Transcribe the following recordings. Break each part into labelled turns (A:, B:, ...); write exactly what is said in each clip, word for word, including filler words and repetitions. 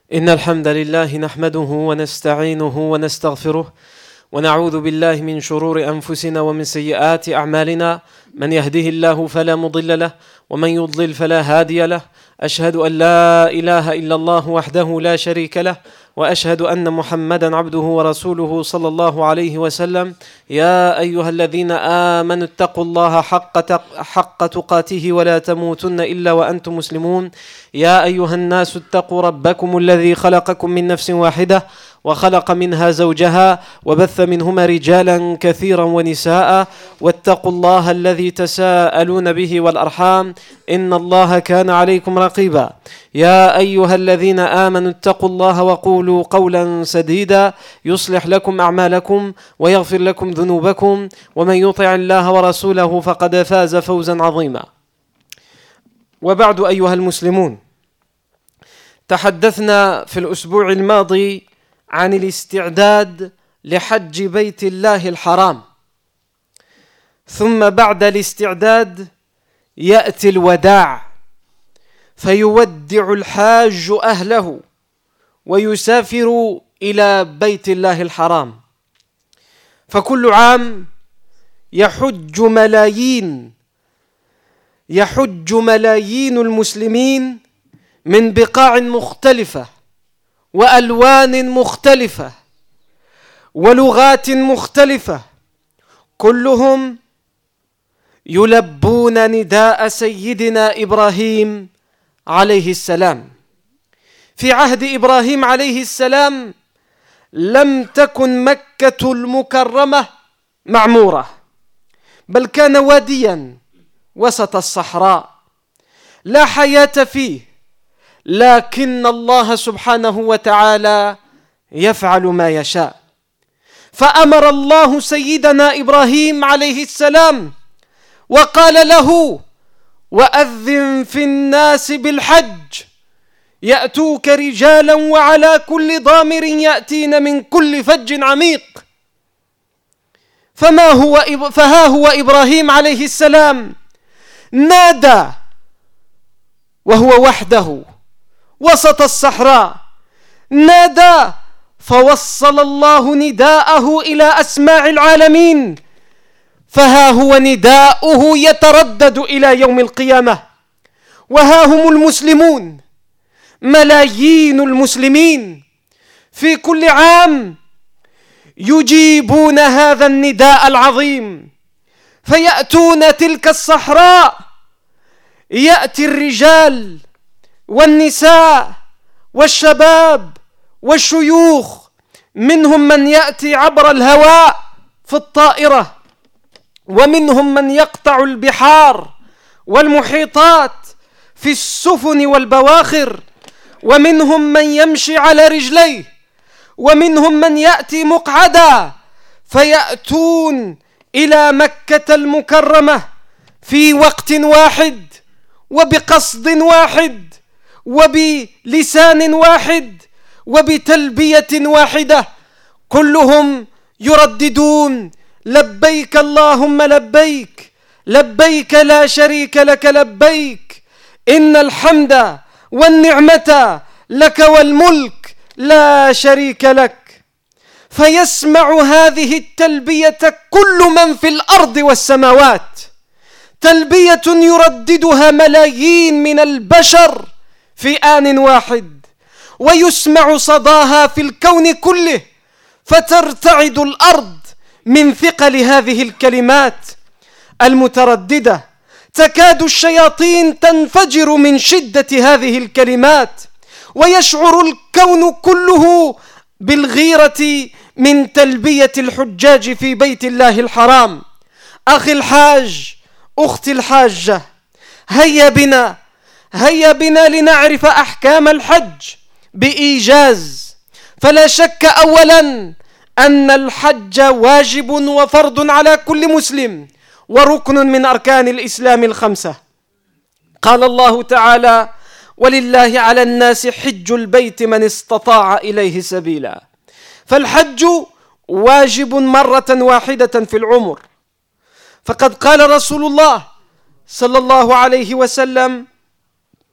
A: إن الحمد لله نحمده ونستعينه ونستغفره ونعوذ بالله من شرور أنفسنا ومن سيئات أعمالنا. من يهده الله فلا مضل له ومن يضلل فلا هادي له. أشهد أن لا إله إلا الله وحده لا شريك له، وأشهد أن محمدا عبده ورسوله صلى الله عليه وسلم. يا أيها الذين آمنوا اتقوا الله حق حق تقاته ولا تموتن إلا وأنتم مسلمون. يا أيها الناس اتقوا ربكم الذي خلقكم من نفس واحدة وخلق منها زوجها وبث منهما رجالا كثيرا ونساء، واتقوا الله الذي تساءلون به والأرحام إن الله كان عليكم رقيبا. يا أيها الذين آمنوا اتقوا الله وقولوا قولا سديدا يصلح لكم أعمالكم ويغفر لكم ذنوبكم، ومن يطع الله ورسوله فقد فاز فوزا عظيما. وبعد أيها المسلمون، تحدثنا في الأسبوع الماضي عن الاستعداد لحج بيت الله الحرام، ثم بعد الاستعداد يأتي الوداع، فيودع الحاج أهله ويسافر إلى بيت الله الحرام. فكل عام يحج ملايين يحج ملايين المسلمين من بقاع مختلفة وألوان مختلفة ولغات مختلفة، كلهم يلبون نداء سيدنا إبراهيم عليه السلام. في عهد إبراهيم عليه السلام لم تكن مكة المكرمة معمورة، بل كان واديا وسط الصحراء لا حياة فيه، لكن الله سبحانه وتعالى يفعل ما يشاء. فأمر الله سيدنا إبراهيم عليه السلام وقال له: وأذن في الناس بالحج يأتوك رجالا وعلى كل ضامر يأتين من كل فج عميق. فما هو فها هو إبراهيم عليه السلام نادى وهو وحده وسط الصحراء، نادى فوصل الله نداءه إلى أسماع العالمين، فها هو نداؤه يتردد إلى يوم القيامة. وها هم المسلمون، ملايين المسلمين في كل عام يجيبون هذا النداء العظيم، فيأتون تلك الصحراء. يأتي الرجال والنساء والشباب والشيوخ، منهم من يأتي عبر الهواء في الطائرة، ومنهم من يقطع البحار والمحيطات في السفن والبواخر، ومنهم من يمشي على رجليه، ومنهم من يأتي مقعدا، فيأتون إلى مكة المكرمة في وقت واحد وبقصد واحد وبلسان واحد وبتلبية واحدة، كلهم يرددون: لبيك اللهم لبيك، لبيك لا شريك لك لبيك، إن الحمد والنعمة لك والملك لا شريك لك. فيسمع هذه التلبية كل من في الأرض والسماوات، تلبية يرددها ملايين من البشر في آن واحد، ويسمع صداها في الكون كله، فترتعد الأرض من ثقل هذه الكلمات المترددة. تكاد الشياطين تنفجر من شدة هذه الكلمات، ويشعر الكون كله بالغيرة من تلبية الحجاج في بيت الله الحرام. أخي الحاج، أختي الحاجة، هيا بنا هيا بنا لنعرف أحكام الحج بإيجاز. فلا شك أولا أن الحج واجب وفرض على كل مسلم، وركن من أركان الإسلام الخمسة. قال الله تعالى: ولله على الناس حج البيت من استطاع إليه سبيلا. فالحج واجب مرة واحدة في العمر، فقد قال رسول الله صلى الله عليه وسلم: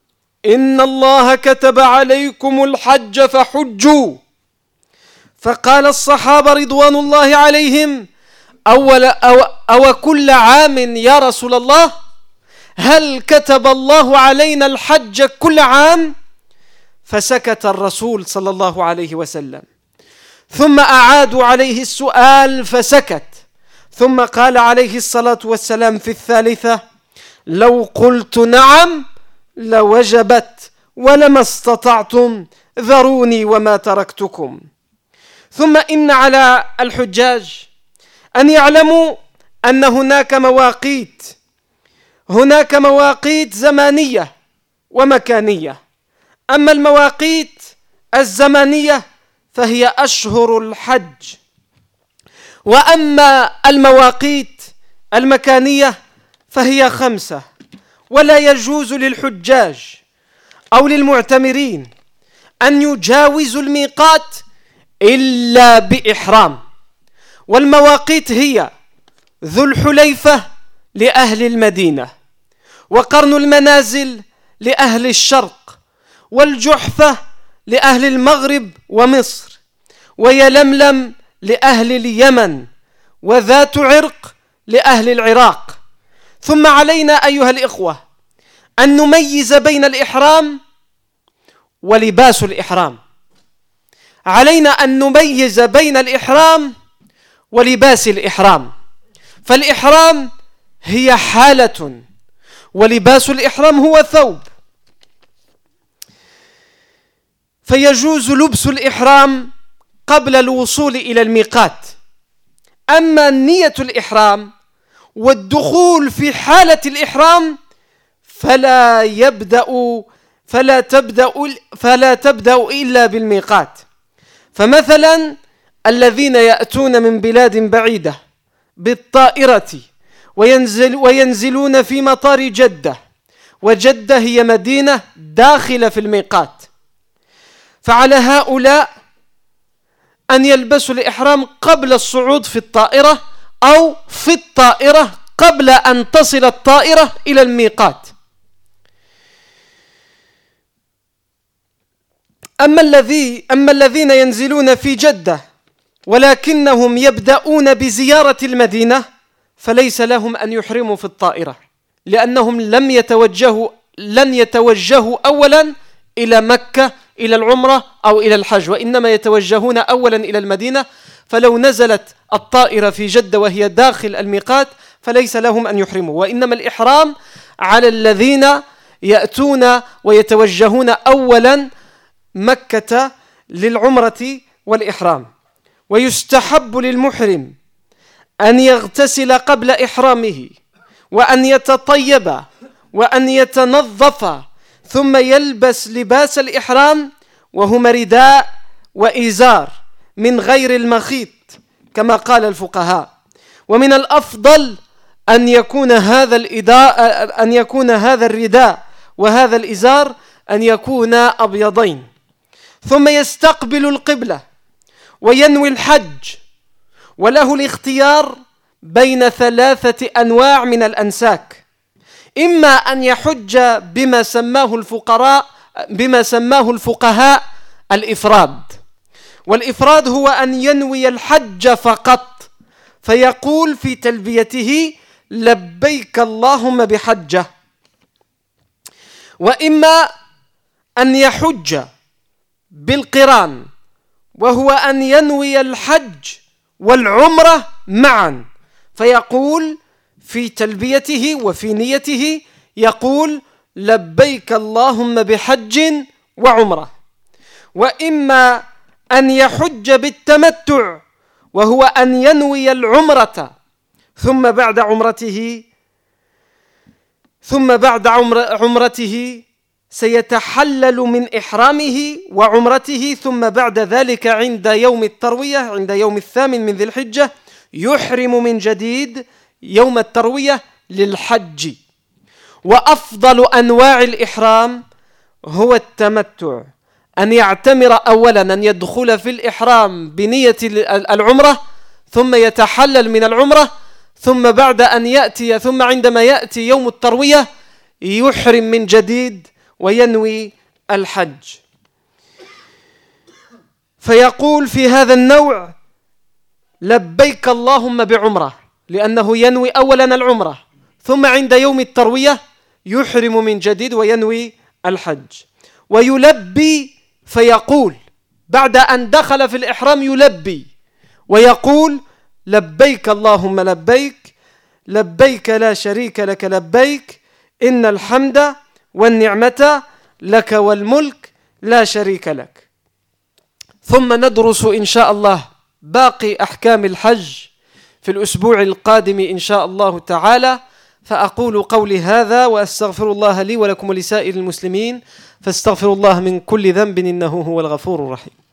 A: إن الله كتب عليكم الحج فحجوا. فقال الصحابة رضوان الله عليهم: أول أو, أو كل عام يا رسول الله؟ هل كتب الله علينا الحج كل عام؟ فسكت الرسول صلى الله عليه وسلم، ثم أعادوا عليه السؤال فسكت، ثم قال عليه الصلاة والسلام في الثالثة: لو قلت نعم لوجبت ولما استطعتم ذروني وما تركتكم. ثم إن على الحجاج أن يعلموا أن هناك مواقيت هناك مواقيت زمانية ومكانية. أما المواقيت الزمانية فهي أشهر الحج، وأما المواقيت المكانية فهي خمسة. ولا يجوز للحجاج أو للمعتمرين أن يجاوزوا الميقات إلا بإحرام. والمواقيت هي ذو الحليفة لأهل المدينة، وقرن المنازل لأهل الشرق، والجحفة لأهل المغرب ومصر، ويلملم لأهل اليمن، وذات عرق لأهل العراق. ثم علينا أيها الإخوة أن نميز بين الإحرام ولباس الإحرام. علينا أن نميز بين الإحرام ولباس الإحرام، فالإحرام هي حالة، ولباس الإحرام هو ثوب. فيجوز لبس الإحرام قبل الوصول إلى الميقات. أما نية الإحرام والدخول في حالة الإحرام فلا يبدأ فلا تبدأ فلا تبدأ إلا بالميقات. فمثلا الذين يأتون من بلاد بعيدة بالطائرة وينزل وينزلون في مطار جدة، وجدة هي مدينة داخلة في الميقات، فعلى هؤلاء أن يلبسوا الإحرام قبل الصعود في الطائرة أو في الطائرة قبل أن تصل الطائرة إلى الميقات. أما الذي أما الذين ينزلون في جدة ولكنهم يبدأون بزيارة المدينة فليس لهم أن يحرموا في الطائرة، لأنهم لم يتوجهوا لن يتوجهوا أولا إلى مكة إلى العمرة أو إلى الحج، وإنما يتوجهون أولا إلى المدينة. فلو نزلت الطائرة في جدة وهي داخل الميقات فليس لهم أن يحرموا، وإنما الإحرام على الذين يأتون ويتوجهون أولا مكة للعمرة والإحرام. ويستحب للمحرم أن يغتسل قبل إحرامه، وأن يتطيب، وأن يتنظف، ثم يلبس لباس الإحرام وهما رداء وإزار من غير المخيط كما قال الفقهاء. ومن الأفضل أن يكون هذا الإداء أن يكون هذا الرداء وهذا الإزار أن يكونا أبيضين. ثم يستقبل القبلة وينوي الحج، وله الاختيار بين ثلاثة أنواع من الأنساك: إما أن يحج بما سماه الفقراء بما سماه الفقهاء الإفراد، والإفراد هو أن ينوي الحج فقط، فيقول في تلبيته لبيك اللهم بحجة. وإما أن يحج بالقران، وهو أن ينوي الحج والعمرة معا، فيقول في تلبيته وفي نيته يقول لبيك اللهم بحج وعمرة. وإما أن يحج بالتمتع، وهو أن ينوي العمرة ثم بعد عمرته ثم بعد عمرته سيتحلل من إحرامه وعمرته، ثم بعد ذلك عند يوم التروية عند يوم الثامن من ذي الحجة يحرم من جديد يوم التروية للحج. وأفضل أنواع الإحرام هو التمتع، أن يعتمر أولا، أن يدخل في الإحرام بنية العمرة ثم يتحلل من العمرة، ثم بعد أن يأتي ثم عندما يأتي يوم التروية يحرم من جديد وينوي الحج. فيقول في هذا النوع لبيك اللهم بعمرة، لأنه ينوي أولا العمرة، ثم عند يوم التروية يحرم من جديد وينوي الحج. ويلبي فيقول بعد أن دخل في الإحرام يلبي ويقول لبيك اللهم لبيك، لبيك لا شريك لك لبيك، إن الحمد والنعمة لك والملك لا شريك لك. ثم ندرس إن شاء الله باقي أحكام الحج في الأسبوع القادم إن شاء الله تعالى. فأقول قولي هذا وأستغفر الله لي ولكم ولسائر المسلمين، فاستغفروا الله من كل ذنب إنه هو الغفور الرحيم.